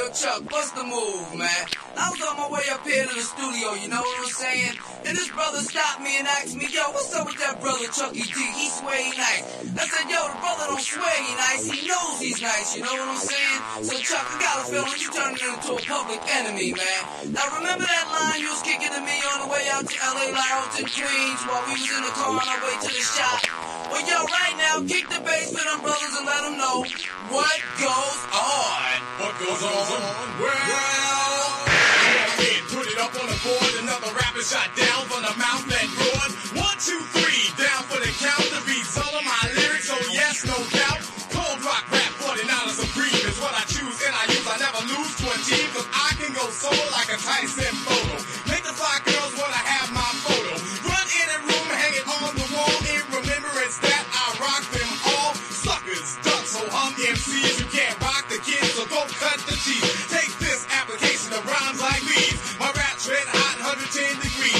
Chuck, what's the move, man? I was on my way up here to the studio, you know what I'm saying? And this brother stopped me and asked me, yo, what's up with that brother Chucky D? He swear he nice. I said, yo, the brother don't swear he nice, he knows he's nice, you know what I'm saying? So Chuck, I got a feeling you turned it into a public enemy, man. Now remember that line you was kicking to me on the way out to LA Lounge in Queens while we was in the car on our way to the shop? Well, yo, right now, kick the bass for them brothers and let them know what goes on. What goes on? Well, put it up on the board. Another rapper shot down from the mouth and roared. 1, 2, 3, down for the count. The beats all of my lyrics, oh yes, no doubt. Cold rock rap, 49 supreme is what I choose and I use. I never lose to a team, cause I can go solo like a Tyson photo. Make the fly girls wanna have my photo. Run in a room, hang it on the wall in remembrance that I rock them all. Suckers, ducks, so MCs, you can't rock the kids, so go cut the cheese. Take this application of rhymes like these. My rap tread hot, 110 degrees.